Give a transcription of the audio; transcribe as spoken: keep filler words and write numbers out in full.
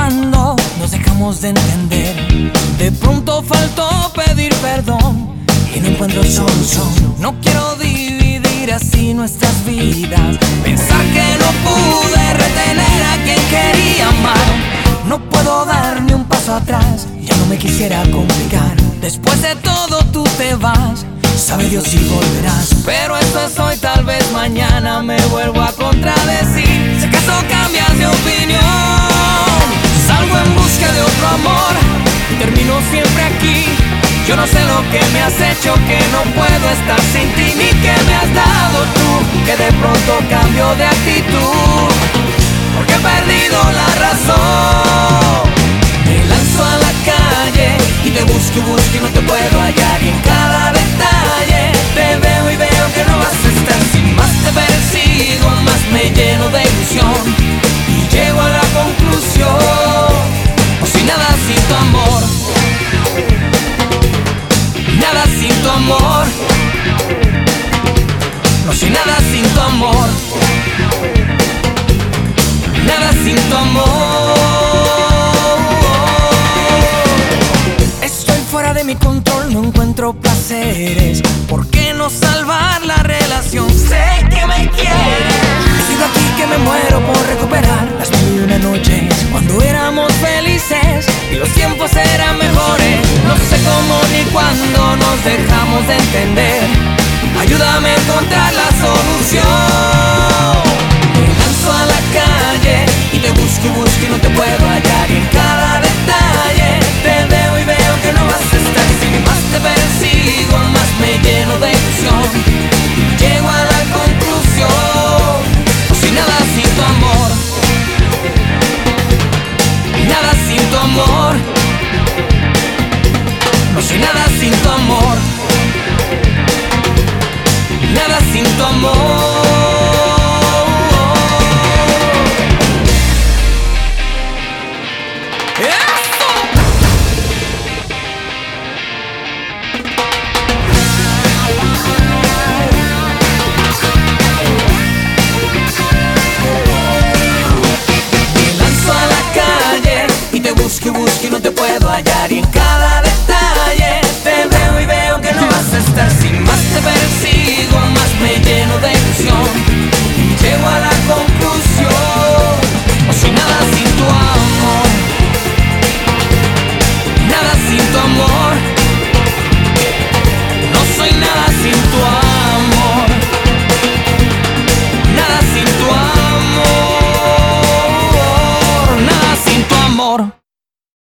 cuando nos dejamos de entender. De pronto faltó pedir perdón y no encuentro solución. No quiero dividir así nuestras vidas, pensar que no pude retener a quien quería amar. No puedo dar ni un paso atrás, ya no me quisiera complicar. Después de todo tú te vas, sabe Dios si volverás. Pero esto es hoy, tal vez mañana me vuelvo a contradecir. Si acaso cambias de opinión, salgo en busca de otro amor y termino siempre aquí. Yo no sé lo que me has hecho, que no puedo estar sin ti, ni que me has dado tú, que de pronto cambio de actitud, porque he perdido la razón. Me lanzo a la calle y te busco y busco y no te puedo hallar. Y en cada detalle te veo y veo que no vas a estar. Si más te persigo, más me lleno de ilusión y llego a la conclusión: no soy nada sin tu amor, nada sin tu amor. No soy nada sin tu amor, nada sin tu amor. Estoy fuera de mi control, no encuentro placeres. ¿Por qué no salvar la relación? Sé que me quieres. Sigo aquí que me muero por recuperar las mil y una noches cuando éramos felices y los tiempos eran mejores. No sé cómo ni cuándo nos dejamos de entender. Ayúdame a encontrar la solución.